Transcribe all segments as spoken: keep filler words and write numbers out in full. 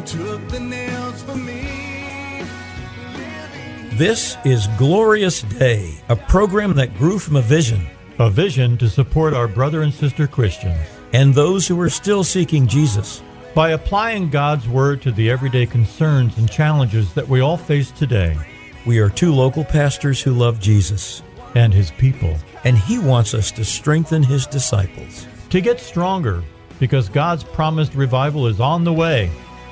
and took the nails for me. This is Glorious Day, a program that grew from a vision. A vision to support our brother and sister Christians. And those who are still seeking Jesus. By applying God's Word to the everyday concerns and challenges that we all face today. We are two local pastors who love Jesus. And His people. And He wants us to strengthen His disciples. To get stronger, because God's promised revival is on the way.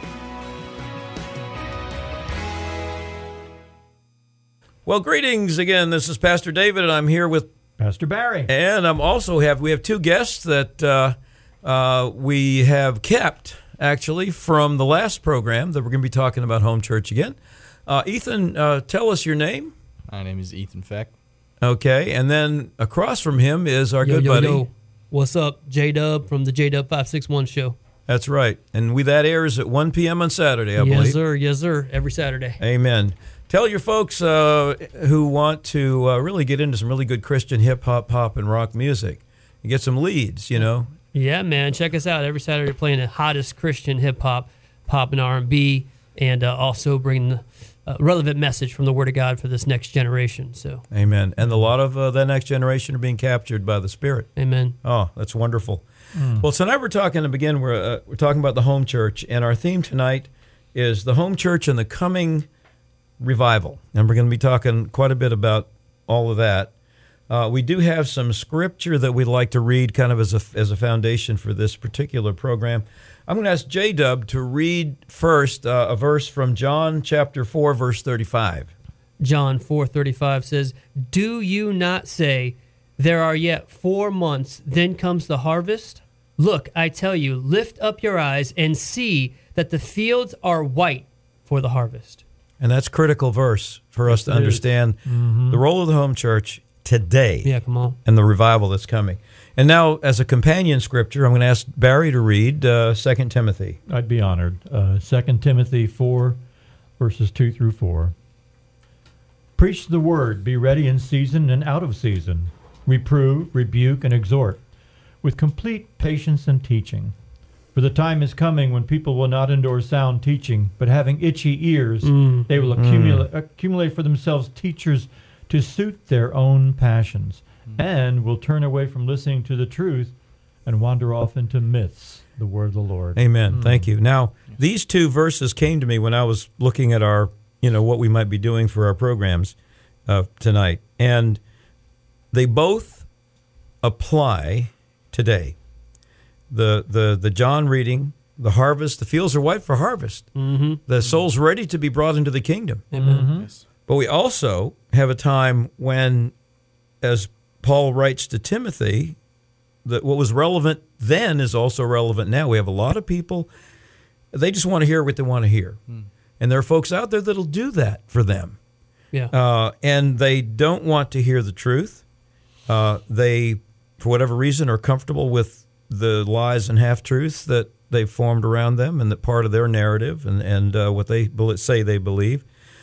Well, greetings again. This is Pastor David, and I'm here with Pastor Barry. And I'm also have we have two guests that uh, uh, we have kept, actually, from the last program that we're going to be talking about home church again. Uh, Ethan, uh, tell us your name. My name is Ethan Feck. Okay, and then across from him is our yo, good yo, buddy. Yo. What's up, J-Dub from the J-Dub five six one show. That's right. And we that airs at one p.m. on Saturday, I yes, believe. Yes, sir. Yes, sir. Every Saturday. Amen. Tell your folks uh, who want to uh, really get into some really good Christian hip-hop, pop, and rock music. You get some leads, you know. Yeah, man. Check us out. Every Saturday playing the hottest Christian hip-hop, pop, and R and B, and uh, also bringing the uh, relevant message from the Word of God for this next generation. So, amen. And a lot of uh, that next generation are being captured by the Spirit. Amen. Oh, that's wonderful. Mm. Well, tonight we're talking to begin. We're uh, we're talking about the home church, and our theme tonight is the home church and the coming revival. And we're going to be talking quite a bit about all of that. Uh, we do have some scripture that we'd like to read, kind of as a as a foundation for this particular program. I'm going to ask J-Dub to read first uh, a verse from John chapter four, verse thirty-five. John four thirty-five says, "Do you not say, there are yet four months, then comes the harvest? Look, I tell you, lift up your eyes and see that the fields are white for the harvest." And that's a critical verse for us to understand mm-hmm. the role of the home church today. Yeah, come on. And the revival that's coming. And now, as a companion scripture, I'm going to ask Barry to read uh, Second Timothy. I'd be honored. Uh, Second Timothy four, verses two through four. Preach the word, be ready in season and out of season. Reprove, rebuke, and exhort, with complete patience and teaching. For the time is coming when people will not endure sound teaching, but having itchy ears, mm. they will accumulate, mm. accumulate for themselves teachers to suit their own passions, mm. and will turn away from listening to the truth and wander off into myths, the word of the Lord. Amen. Mm. Thank you. Now, these two verses came to me when I was looking at our, you know, what we might be doing for our programs uh, tonight, and they both apply today. The, the the John reading, the harvest, the fields are white for harvest. Mm-hmm. The soul's ready to be brought into the kingdom. Amen. Mm-hmm. Yes. But we also have a time when, as Paul writes to Timothy, that what was relevant then is also relevant now. We have a lot of people, they just want to hear what they want to hear. Mm. And there are folks out there that'll do that for them. Yeah. Uh, and they don't want to hear the truth. Uh, they, for whatever reason, are comfortable with the lies and half-truths that they've formed around them and that part of their narrative and, and uh, what they say they believe.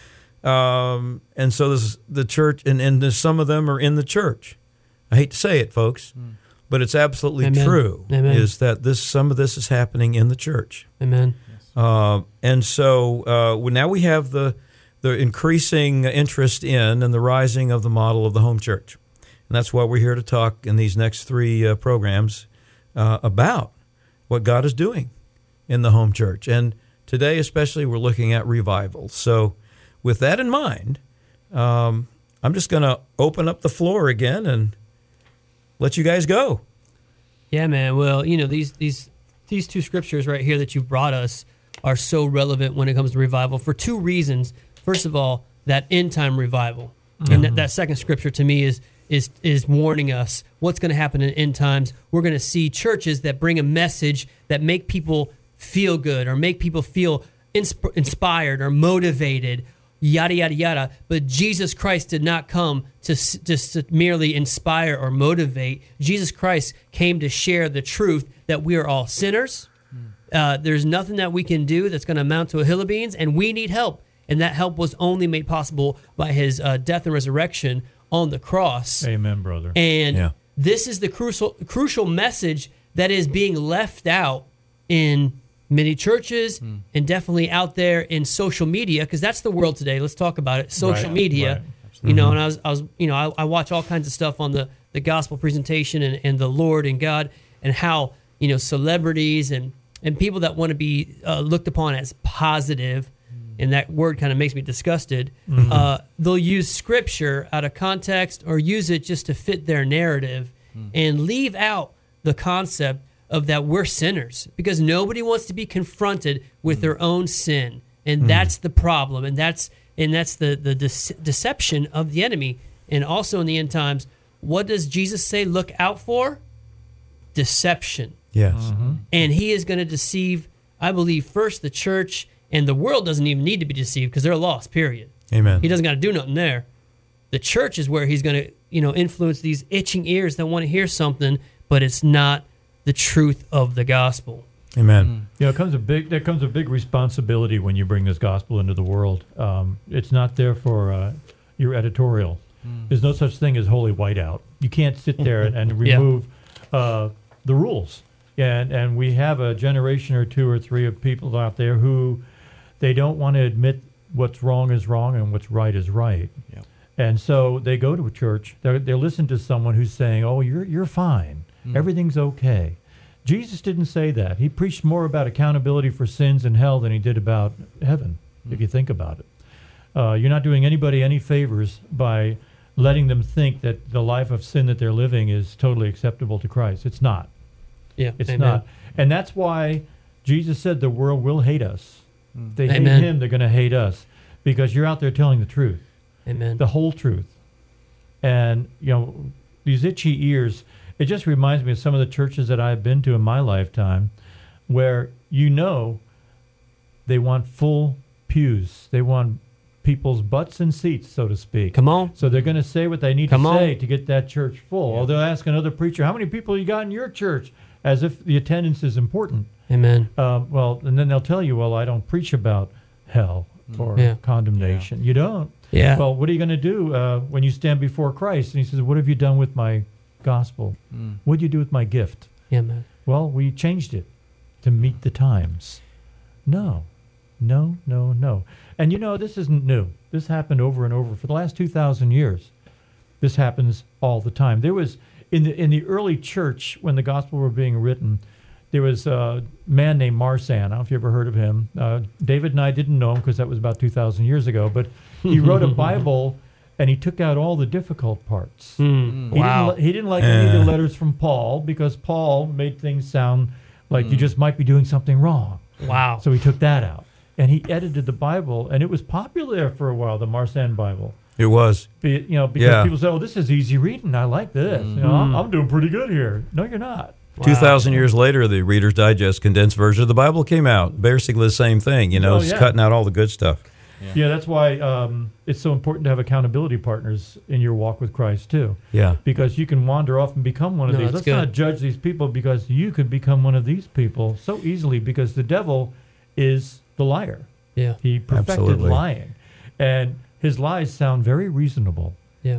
Um, and so this, the church, and, and some of them are in the church. I hate to say it, folks, mm. but it's absolutely Amen. true, Amen. is that this some of this is happening in the church. Amen. Uh, and so uh, now we have the, the increasing interest in and the rising of the model of the home church. And that's why we're here to talk in these next three uh, programs Uh, about what God is doing in the home church. And today especially, we're looking at revival. So with that in mind, um, I'm just going to open up the floor again and let you guys go. Yeah, man. Well, you know, these these these two scriptures right here that you've brought us are so relevant when it comes to revival for two reasons. First of all, that end-time revival. Mm-hmm. And that, that second scripture to me is is is warning us what's going to happen in end times. We're going to see churches that bring a message that make people feel good or make people feel insp- inspired or motivated, yada, yada, yada. But Jesus Christ did not come to just to merely inspire or motivate. Jesus Christ came to share the truth that we are all sinners. Mm. Uh, there's nothing that we can do that's going to amount to a hill of beans, and we need help. And that help was only made possible by his uh, death and resurrection on the cross. Amen, brother. And yeah. this is the crucial crucial message that is being left out in many churches mm. and definitely out there in social media, because that's the world today. Let's talk about it. Social right, media, right. you know, and I was, I was, you know, I, I watch all kinds of stuff on the, the gospel presentation and, and the Lord and God, and how, you know, celebrities and, and people that want to be uh, looked upon as positive, and that word kind of makes me disgusted, mm-hmm. uh, they'll use scripture out of context or use it just to fit their narrative mm. and leave out the concept of that we're sinners, because nobody wants to be confronted with mm. their own sin. And mm. that's the problem. And that's and that's the, the de- deception of the enemy. And also in the end times, what does Jesus say look out for? Deception. Yes. Mm-hmm. And he is going to deceive, I believe, first the church. And the world doesn't even need to be deceived because they're lost, period. Amen. He doesn't got to do nothing there. The church is where he's going to, you know, influence these itching ears that want to hear something, but it's not the truth of the gospel. Amen. Mm. You know, it comes a big, there comes a big responsibility when you bring this gospel into the world. Um, it's not there for uh, your editorial. Mm. There's no such thing as holy whiteout. You can't sit there and, and remove yeah. uh, the rules. And, and we have a generation or two or three of people out there who they don't want to admit what's wrong is wrong and what's right is right. Yeah. And so they go to a church, they they listen to someone who's saying, oh, you're you're fine. Mm. Everything's okay. Jesus didn't say that. He preached more about accountability for sins in hell than he did about heaven, mm. if you think about it. Uh, you're not doing anybody any favors by letting them think that the life of sin that they're living is totally acceptable to Christ. It's not. Yeah, it's amen. not. And that's why Jesus said the world will hate us. If they Amen. hate him, they're going to hate us, because you're out there telling the truth. Amen. The whole truth. And, you know, these itchy ears, it just reminds me of some of the churches that I've been to in my lifetime where, you know, they want full pews. They want people's butts and seats, so to speak. Come on. So they're going to say what they need Come to on. say to get that church full. Yeah. Or they'll ask another preacher, how many people you got in your church? As if the attendance is important. Amen. Uh, well, and then they'll tell you, well, I don't preach about hell or yeah. condemnation. Yeah. You don't? Yeah. Well, what are you going to do uh, when you stand before Christ? And he says, what have you done with my gospel? Mm. What did you do with my gift? Yeah, man. Well, we changed it to meet the times. No, no, no, no. And you know, this isn't new. This happened over and over for the last two thousand years. This happens all the time. There was, in the in the early church, when the gospel were being written, there was a man named Marsan. I don't know if you ever heard of him. Uh, David and I didn't know him because that was about two thousand years ago. But he wrote a Bible, and he took out all the difficult parts. Mm, he, wow. didn't, he didn't like uh. any of the letters from Paul, because Paul made things sound like mm. you just might be doing something wrong. Wow. So he took that out. And he edited the Bible, and it was popular for a while, the Marsan Bible. It was. Be, you know, because yeah. people say, oh, this is easy reading. I like this. Mm. You know, I'm, I'm doing pretty good here. No, you're not. Wow. two thousand years later, the Reader's Digest condensed version of the Bible came out. Basically the same thing, you know, oh, it's yeah. cutting out all the good stuff. Yeah, yeah that's why um, it's so important to have accountability partners in your walk with Christ, too. Yeah. Because you can wander off and become one of no, these. Let's good. not judge these people, because you could become one of these people so easily, because the devil is the liar. Yeah. He perfected Absolutely. lying. And his lies sound very reasonable. Yeah.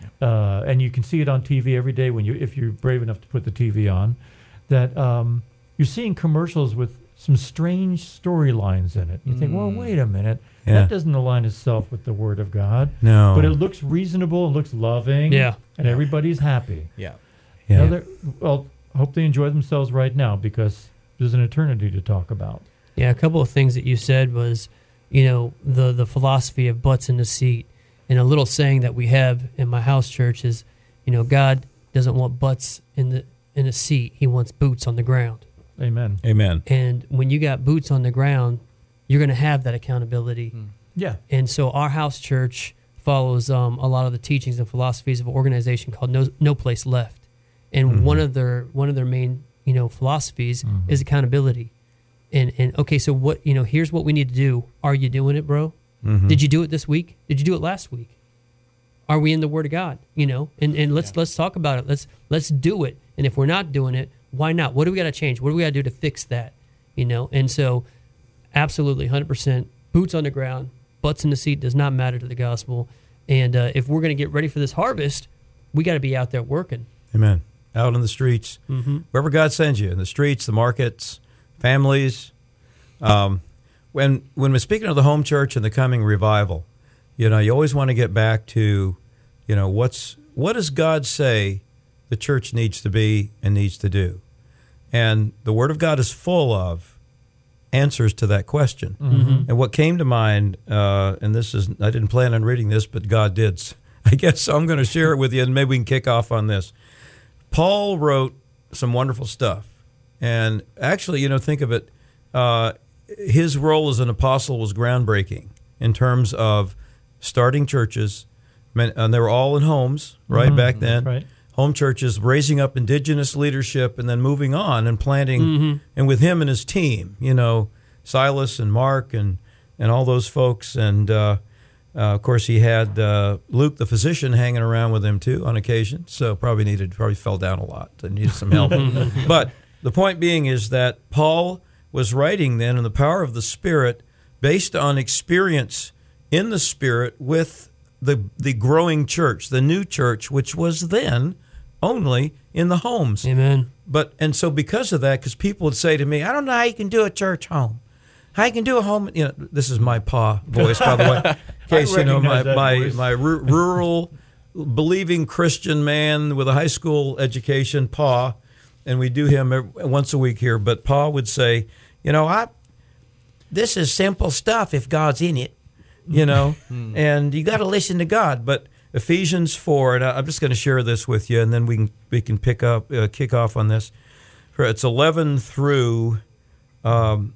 Uh, and you can see it on T V every day when you, if you're brave enough to put the T V on, that um, you're seeing commercials with some strange storylines in it. You mm. think, well, wait a minute. Yeah. That doesn't align itself with the Word of God. No. But it looks reasonable, it looks loving, Yeah. and everybody's happy. Yeah. Yeah. Now, well, I hope they enjoy themselves right now, because there's an eternity to talk about. Yeah, a couple of things that you said was, you know, the, the philosophy of butts in the seat. And a little saying that we have in my house church is, you know, God doesn't want butts in the in a seat. He wants boots on the ground. Amen. Amen. And when you got boots on the ground, you're going to have that accountability. Mm. Yeah. And so our house church follows um, a lot of the teachings and philosophies of an organization called No, no Place Left. And mm-hmm. one of their one of their main, you know, philosophies mm-hmm. is accountability. And and okay, so what, you know, here's what we need to do. Are you doing it, bro? Mm-hmm. Did you do it this week? Did you do it last week? Are we in the Word of God? You know, and, and let's yeah. let's talk about it. Let's let's do it. And if we're not doing it, why not? What do we got to change? What do we got to do to fix that? You know, and so absolutely, one hundred percent boots on the ground, butts in the seat does not matter to the gospel. And uh, if we're going to get ready for this harvest, we got to be out there working. Amen. Out in the streets, mm-hmm. wherever God sends you, in the streets, the markets, families, Um, when when we're speaking of the home church and the coming revival, you know, you always want to get back to, you know, what's what does God say the church needs to be and needs to do? And the Word of God is full of answers to that question. Mm-hmm. And what came to mind, uh, and this is, I didn't plan on reading this, but God did. I guess so I'm going to share it with you, and maybe we can kick off on this. Paul wrote some wonderful stuff. And actually, you know, think of it, uh, his role as an apostle was groundbreaking in terms of starting churches, and they were all in homes, right, Mm-hmm. back then. Right. Home churches, raising up indigenous leadership, and then moving on and planting, Mm-hmm. and with him and his team, you know, Silas and Mark and, and all those folks. And, uh, uh, of course, he had uh, Luke, the physician, hanging around with him, too, on occasion. So probably needed, probably fell down a lot and needed some help. But the point being is that Paul was writing then in the power of the Spirit based on experience in the Spirit with the the growing church, the new church, which was then only in the homes. Amen. But and so because of that, because people would say to me, I don't know how you can do a church home. How you can do a home, you know, this is my pa voice, by the way. In case, you know, my, recognize that my, voice. my ru- rural, believing Christian man with a high school education, pa, and we do him every, once a week here, but pa would say, you know, I, this is simple stuff if God's in it, you know, and you got to listen to God. But Ephesians four, and I'm just going to share this with you, and then we can we can pick up uh, kick off on this. For it's eleven through um,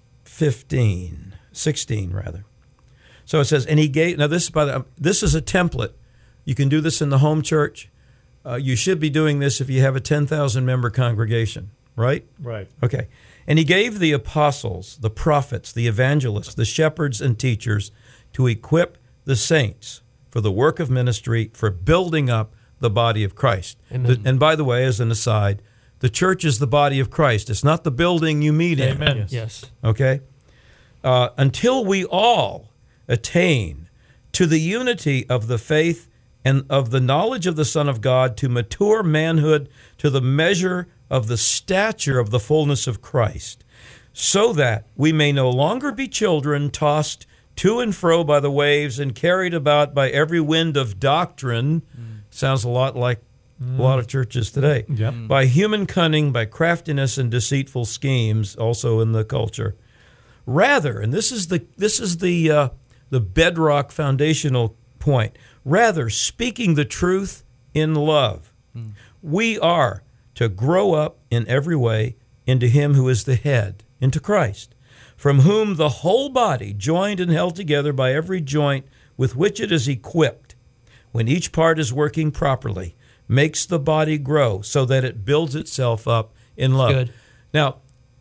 fifteen, sixteen rather. So it says, and he gave. Now this is by the, this is a template. You can do this in the home church. Uh, you should be doing this if you have a ten thousand member congregation, right? Right. Okay. And he gave the apostles, the prophets, the evangelists, the shepherds and teachers to equip the saints for the work of ministry, for building up the body of Christ. Amen. The- and by the way, as an aside, the church is the body of Christ. It's not the building you meet in. Amen. Yes. yes. Okay? Uh, until we all attain to the unity of the faith and of the knowledge of the Son of God, to mature manhood, to the measure of the stature of the fullness of Christ, so that we may no longer be children tossed to and fro by the waves and carried about by every wind of doctrine. Mm. Sounds a lot like mm. a lot of churches today. Yep. Mm. By human cunning, by craftiness and deceitful schemes, also in the culture. Rather, and this is the this is the uh, the bedrock foundational point. Rather, speaking the truth in love, mm. we are to grow up in every way into him who is the head, into Christ, from whom the whole body, joined and held together by every joint with which it is equipped, when each part is working properly, makes the body grow so that it builds itself up in love. Good. Now,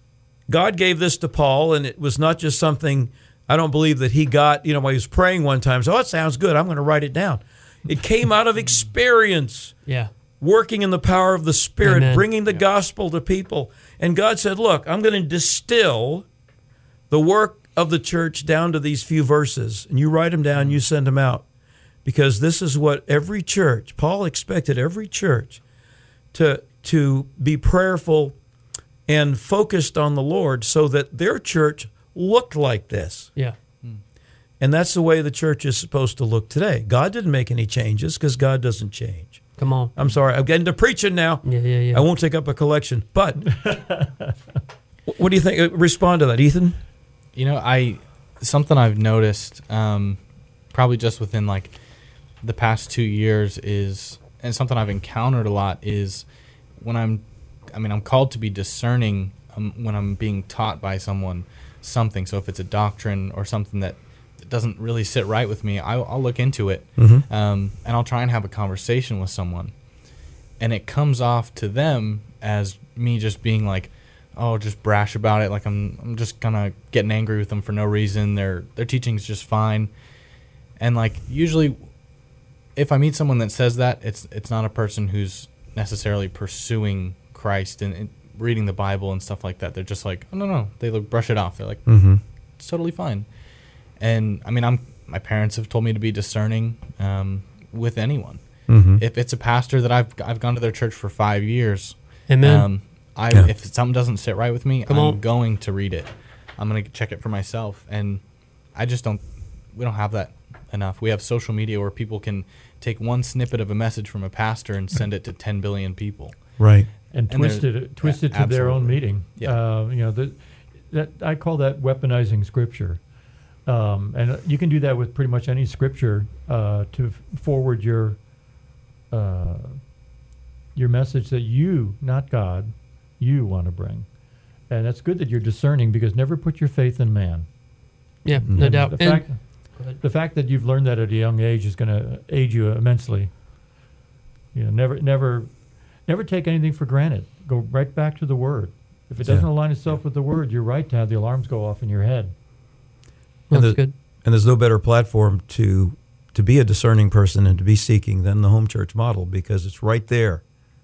God gave this to Paul, and it was not just something, I don't believe that he got, you know, while he was praying one time, so, oh, it sounds good, I'm going to write it down. It came out of experience. Yeah. Working in the power of the Spirit, Amen. bringing the gospel to people. And God said, look, I'm going to distill the work of the church down to these few verses. And you write them down, you send them out. Because this is what every church, Paul expected every church to, to be prayerful and focused on the Lord so that their church looked like this. Yeah. And that's the way the church is supposed to look today. God didn't make any changes because God doesn't change. Come on. I'm sorry, I'm getting to preaching now. Yeah, yeah, yeah. I won't take up a collection. But what do you think? Uh, Respond to that, Ethan. You know, I something I've noticed, um, probably just within like the past two years is, and something I've encountered a lot is when I'm, I mean, I'm called to be discerning um, when I'm being taught by someone something. So if it's a doctrine or something that doesn't really sit right with me, I'll, I'll look into it, Mm-hmm. um, and I'll try and have a conversation with someone, and it comes off to them as me just being like, oh, just brash about it, like I'm I'm just kind of getting angry with them for no reason. Their their teaching's just fine, and like usually, if I meet someone that says that, it's it's not a person who's necessarily pursuing Christ and, and reading the Bible and stuff like that. They're just like, oh no no, they like brush it off. They're like, Mm-hmm. it's totally fine. And I mean, I'm my parents have told me to be discerning um, with anyone. Mm-hmm. If it's a pastor that I've I've gone to their church for five years, Amen. um, I Yeah. if something doesn't sit right with me, Come I'm on. going to read it. I'm going to check it for myself. And I just don't, we don't have that enough. We have social media where people can take one snippet of a message from a pastor and send it to ten billion people. Right. And, And twist there's- it, twist it yeah, to their own absolutely. meeting. Yeah. Uh, you know, the, that I call that weaponizing scripture. Um, and you can do that with pretty much any scripture uh, to f- forward your uh, your message that you, not God, you want to bring. And it's good that you're discerning, because never put your faith in man. Yeah, no And doubt. The And- fact, Go ahead. the fact that you've learned that at a young age is going to aid you immensely. You know, never, never, never take anything for granted. Go right back to the Word. If it doesn't Yeah. align itself with the Word, you're right to have the alarms go off in your head. And That's the- good. And there's no better platform to to be a discerning person and to be seeking than the home church model, because it's right there.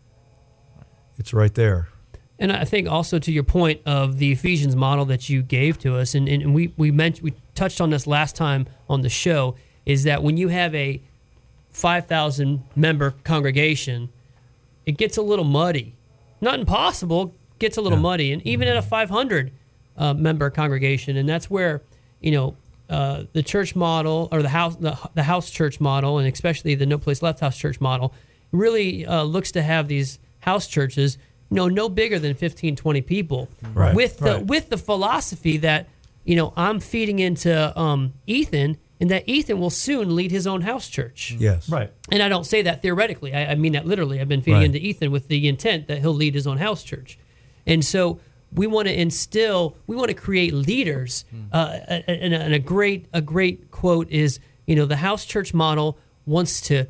It's right there. And I think also to your point of the Ephesians model that you gave to us, and, and we we mentioned we touched on this last time on the show, is that when you have a five thousand member congregation, it gets a little muddy. Not impossible, gets a little Yeah. muddy, and even at a five hundred uh, member congregation, and that's where you know uh, the church model or the house the, the house church model, and especially the No Place Left House church model, really uh, looks to have these house churches, you know, no bigger than fifteen, twenty people, Right. with the Right. with the philosophy that you know I'm feeding into um, Ethan, and that Ethan will soon lead his own house church. Yes. Right. And I don't say that theoretically. I, I mean that literally. I've been feeding Right. into Ethan with the intent that he'll lead his own house church. And so we want to instill, we want to create leaders. Uh, and, and a great, a great quote is, you know, the house church model wants to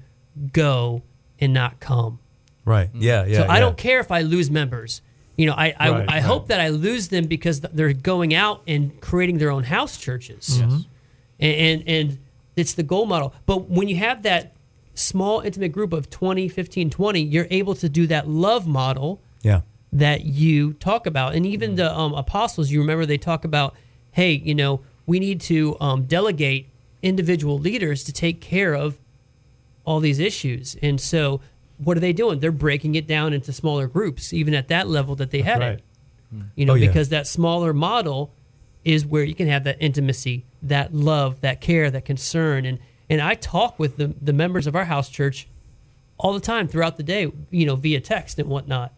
go and not come. Right. Yeah. Yeah. so I yeah. don't care if I lose members. You know, I I, Right, I right. hope that I lose them because they're going out and creating their own house churches. Mm-hmm. And, and and it's the goal model. But when you have that small intimate group of twenty, fifteen, twenty, you're able to do that love model Yeah. that you talk about. And even the um, apostles, you remember they talk about, hey, you know, we need to um, delegate individual leaders to take care of all these issues. And so what are they doing? They're breaking it down into smaller groups, even at that level that they had Right. it. You know, Oh, yeah. because that smaller model is where you can have that intimacy, that love, that care, that concern. And and I talk with the, the members of our house church all the time throughout the day, you know, via text and whatnot.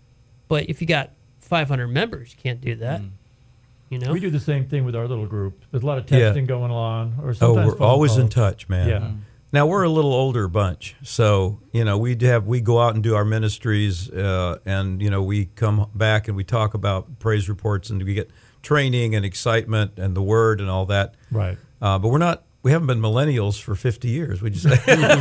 But if you got five hundred members, you can't do that. You know? We do the same thing with our little group. There's a lot of Yeah. texting going on, or Oh, sometimes we're phone always in calls. touch, man. Yeah. Now we're a little older bunch, so you know we have we go out and do our ministries, uh, and you know we come back and we talk about praise reports, and we get training and excitement and the word and all that. Right. Uh, but we're not. We haven't been millennials for fifty years. We just.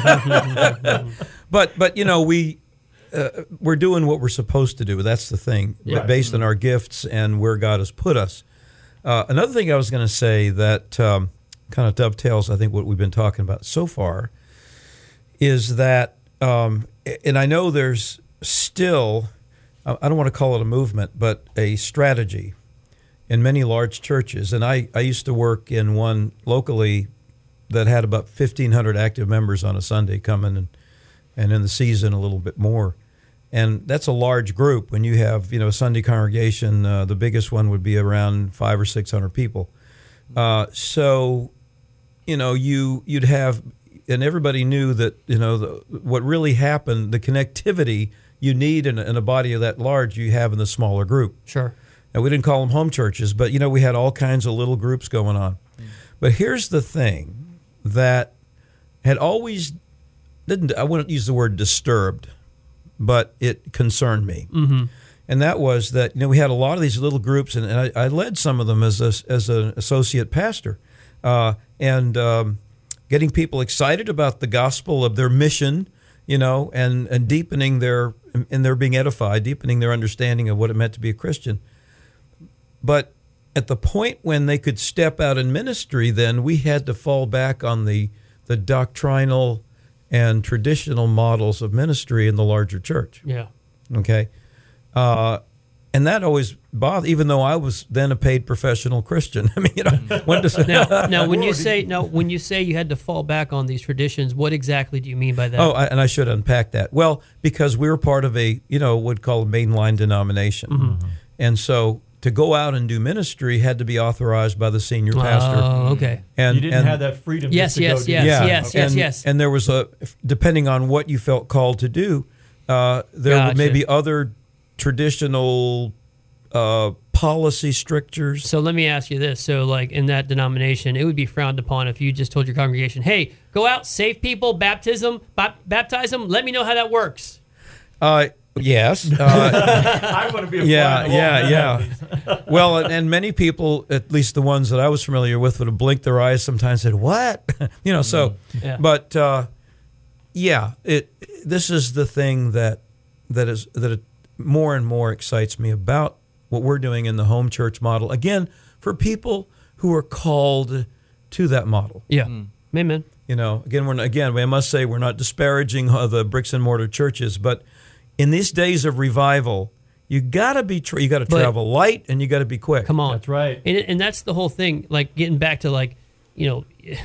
but but you know we. Uh, we're doing what we're supposed to do. That's the thing, Yeah. based on our gifts and where God has put us. Uh, another thing I was going to say that um, kind of dovetails, I think, what we've been talking about so far is that, um, and I know there's still, I I don't want to call it a movement, but a strategy in many large churches. And I, I used to work in one locally that had about fifteen hundred active members on a Sunday coming, and, and in the season a little bit more. And that's a large group. When you have, you know, a Sunday congregation, uh, the biggest one would be around five or six hundred people. Uh, so, you know, you you'd have, and everybody knew that, you know, the, what really happened, the connectivity you need in a, in a body of that large, you have in the smaller group. Sure. And we didn't call them home churches, but you know, we had all kinds of little groups going on. But here's the thing that had always didn't I wouldn't use the word disturbed, but it concerned me. Mm-hmm. And that was that, you know, we had a lot of these little groups, and, and I, I led some of them as a, as an associate pastor, uh, and um, getting people excited about the gospel of their mission, you know, and, and deepening their, and their being edified, deepening their understanding of what it meant to be a Christian. But at the point when they could step out in ministry, then we had to fall back on the, the doctrinal and traditional models of ministry in the larger church. Yeah. Okay. Uh, and that always bothered, even though I was then a paid professional Christian. I mean, you know, when does Now, now, when you say now, when you say you had to fall back on these traditions, what exactly do you mean by that? Oh, I, and I should unpack that. Well, because we were part of a, you know, what'd call a mainline denomination. And so to go out and do ministry had to be authorized by the senior pastor. Oh, okay. And You didn't and, have that freedom. Yes, just to yes, go do yes, that. yes, yes, and, yes. And there was a, depending on what you felt called to do, uh, there Gotcha. may be other traditional uh, policy strictures. So let me ask you this. So like in that denomination, it would be frowned upon if you just told your congregation, hey, go out, save people, baptism, ba- baptize them, let me know how that works. Uh, yes. Uh, I want to be a yeah, fly on the wall yeah, when that yeah. happens. Well, and, and many people, at least the ones that I was familiar with, would have blinked their eyes sometimes and said, what? you know, so, Yeah. but uh, yeah, it. this is the thing that that is that it more and more excites me about what we're doing in the home church model. Again, for people who are called to that model. Yeah. Amen. You know, again, we're not, again, I must say we're not disparaging uh, the bricks and mortar churches, but in these days of revival, you gotta be tra- you gotta But- travel light and you gotta be quick. Come on. That's right. And, and that's the whole thing. Like getting back to like, you know,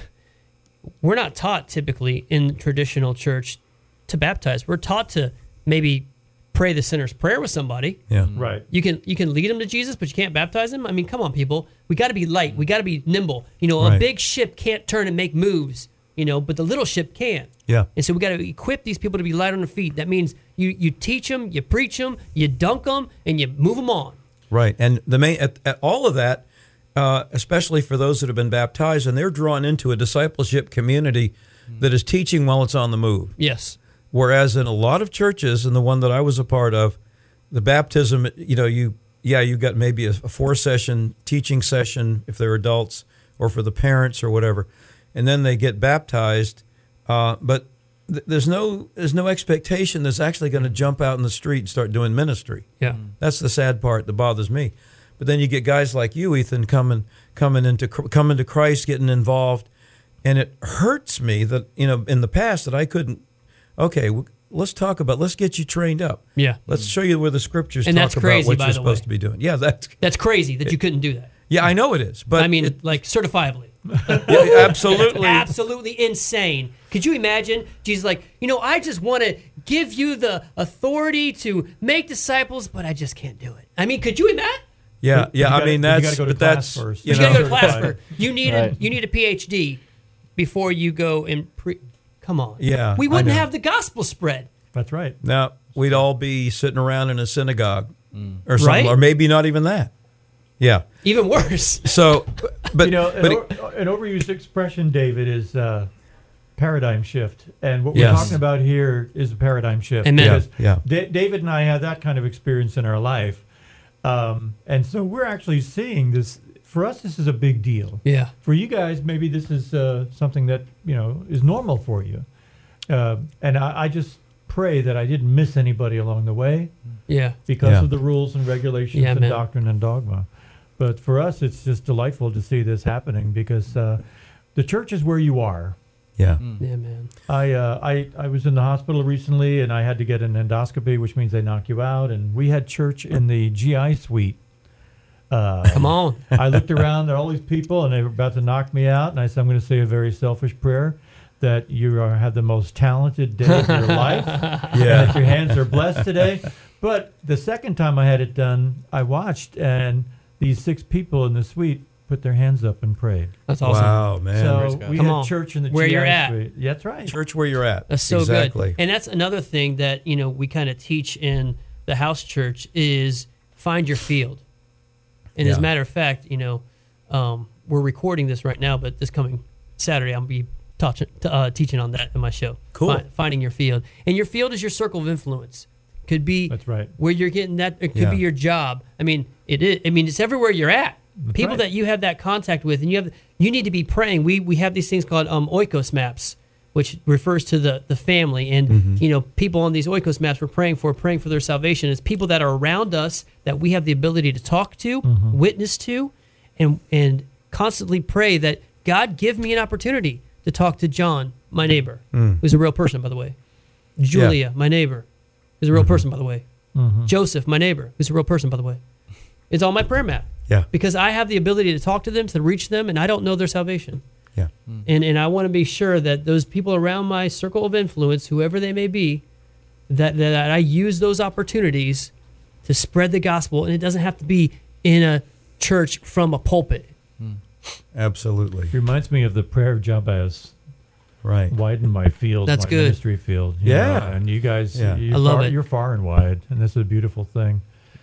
we're not taught typically in traditional church to baptize. We're taught to maybe pray the sinner's prayer with somebody. Yeah. Right. You can you can lead them to Jesus, but you can't baptize them. I mean, come on, people. We got to be light. We got to be nimble. You know, a Right. big ship can't turn and make moves. You know, but the little ship can. Yeah. And so we got to equip these people to be light on their feet. That means you you teach them, you preach them, you dunk them, and you move them on. Right. And the main at, at all of that, uh, especially for those that have been baptized, and they're drawn into a discipleship community that is teaching while it's on the move. Yes. Whereas in a lot of churches, and the one that I was a part of, the baptism, you know, you yeah, you got maybe a, a four session teaching session if they're adults, or for the parents or whatever, and then they get baptized. Uh, but th- there's no there's no expectation that's actually going to jump out in the street and start doing ministry. Yeah. That's the sad part that bothers me. But then you get guys like you, Ethan, coming coming into coming to Christ, getting involved, and it hurts me that, you know, in the past that I couldn't. Okay, w- let's talk about. Let's get you trained up. Yeah. Let's show you where the scriptures And talk that's about crazy, what by you're the way. supposed to be doing. Yeah, that's That's crazy that you couldn't do that. yeah, I know it is. But I mean, it- like certifiably. yeah, absolutely. Absolutely insane. Could you imagine? Jesus, like, you know, I just want to give you the authority to make disciples, but I just can't do it. I mean, could you imagine? Yeah, But yeah. you I gotta- mean, but you that's gotta go to but class that's first. you You, know. gotta go to class Certified. for. You need Right. a you need a P H D before you go and pre. Come on. Yeah, We I wouldn't know. have the gospel spread. That's right. Now we'd all be sitting around in a synagogue, or something, Right? or maybe not even that. Yeah. Even worse. So, but you know, but an, it- o- an overused expression, David, is uh, paradigm shift, and what Yes. we're talking about here is a paradigm shift. Amen. Yeah, Because yeah. Da- David and I had that kind of experience in our life, um, and so we're actually seeing this. For us, this is a big deal. Yeah. For you guys, maybe this is uh, something that you know is normal for you, uh, and I, I just pray that I didn't miss anybody along the way Yeah. because Yeah. of the rules and regulations Yeah, and man. doctrine and dogma. But for us, it's just delightful to see this happening because uh, the church is where you are. yeah. Yeah, man. I, uh, I I was in the hospital recently, and I had to get an endoscopy, which means they knock you out. And we had church in the G I suite. Uh, Come on. I looked around at all these people, and they were about to knock me out. And I said, I'm going to say a very selfish prayer that you are, have the most talented day of your life. And that your hands are blessed today. But the second time I had it done, I watched, and these six people in the suite put their hands up and prayed. That's awesome. Wow, man. so God. we Come had on. church in the Where G I you're at. suite. Yeah, that's right. Church where you're at. That's so exactly. good. And that's another thing that, you know, we kind of teach in the house church is find your field. And as a Yeah. matter of fact, you know, um, we're recording this right now, but this coming Saturday, I'll be touch, uh, teaching on that in my show. Cool. Fi- finding your field. And your field is your circle of influence. Could be That's right. where you're getting that. It could Yeah. be your job. I mean, it is. I mean, it's everywhere you're at. People right. that you have that contact with, and you have, you need to be praying. We we have these things called um, oikos maps, which refers to the the family, and Mm-hmm. you know, people on these oikos maps we're praying for, praying for their salvation. It's people that are around us that we have the ability to talk to, Mm-hmm. witness to, and and constantly pray that God give me an opportunity to talk to John, my neighbor, Mm. who's a real person, by the way. Julia, my neighbor, who's a real person, by the way. Mm-hmm. Joseph, my neighbor, who's a real person, by the way. It's on my prayer map Yeah. because I have the ability to talk to them, to reach them, and I don't know their salvation. Yeah. And and I want to be sure that those people around my circle of influence, whoever they may be, that, that I use those opportunities to spread the gospel. And it doesn't have to be in a church from a pulpit. Absolutely. It reminds me of the prayer of Jabez. Right. Widen my field, That's my good. ministry field. you Yeah. know, and you guys, Yeah. you're, I love far, it. you're far and wide, and this is a beautiful thing.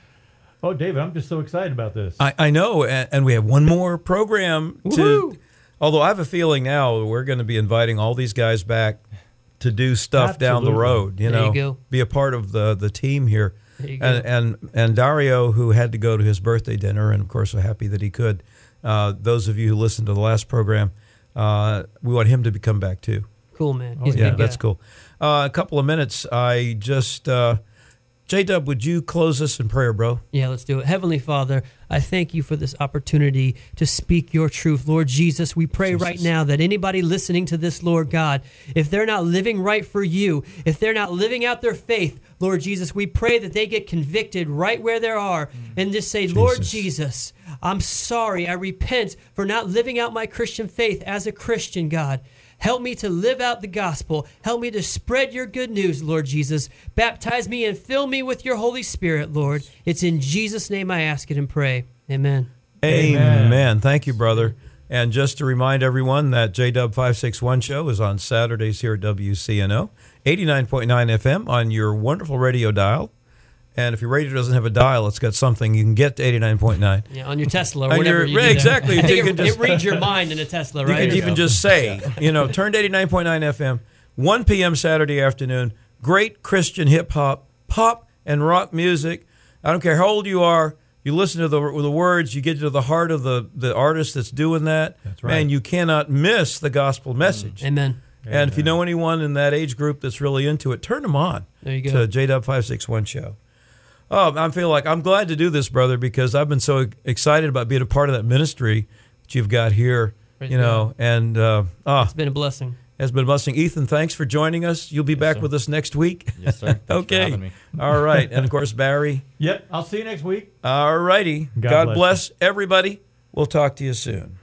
Oh, David, I'm just so excited about this. I, I know, and, and we have one more program to. Woohoo! Although I have a feeling now we're going to be inviting all these guys back to do stuff down the Absolutely. road. You There know, you go. be a part of the the team here. There you go. And, and and Dario, who had to go to his birthday dinner, and of course, we're happy that he could. Uh, those of you who listened to the last program, uh, we want him to be come back too. Cool, man. Oh, He's a Yeah, good that's guy. cool. Uh, a couple of minutes. I just, uh, J-Dub, would you close us in prayer, bro? Yeah, let's do it. Heavenly Father, I thank you for this opportunity to speak your truth. Lord Jesus, we pray right now that anybody listening to this, Lord God, if they're not living right for you, if they're not living out their faith, Lord Jesus, we pray that they get convicted right where they are and just say, Lord Jesus, I'm sorry. I repent for not living out my Christian faith as a Christian, God. Help me to live out the gospel. Help me to spread your good news, Lord Jesus. Baptize me and fill me with your Holy Spirit, Lord. It's in Jesus' name I ask it and pray. Amen. Amen. Amen. Thank you, brother. And just to remind everyone that J W five sixty-one show is on Saturdays here at W C N O, eighty-nine point nine F M on your wonderful radio dial. And if your radio doesn't have a dial, it's got something. You can get to eighty-nine point nine. Yeah, on your Tesla or On whatever your- you do right, there. exactly. I think You it, can just- it reads your mind in a Tesla, You right? can even just say, you know, turn to eighty-nine point nine F M, one p.m. Saturday afternoon. Great Christian hip hop, pop, and rock music. I don't care how old you are. You listen to the the words. You get to the heart of the, the artist that's doing that. That's right. Man, you cannot miss the gospel message. Amen. And if you know anyone in that age group that's really into it, turn them on There you go. to J W five sixty-one show. Oh, I feel like I'm glad to do this, brother, because I've been so excited about being a part of that ministry that you've got here. Praise you know, and uh, ah, It's been a blessing. has been a blessing. Ethan, thanks for joining us. You'll be back sir. with us next week. Yes, sir. Thanks for Okay. having me. All right. And of course, Barry. Yep, I'll see you next week. All righty. God God, bless bless everybody. We'll talk to you soon.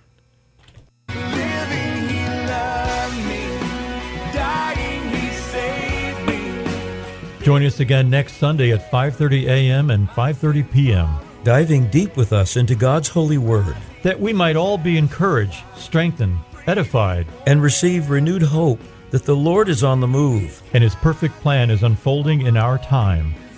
Living, he loved me. Dying, he saved me. Join us again next Sunday at five thirty a.m. and five thirty p.m. Diving deep with us into God's holy word that we might all be encouraged, strengthened, edified, and receive renewed hope that the Lord is on the move. and His perfect plan is unfolding in our time.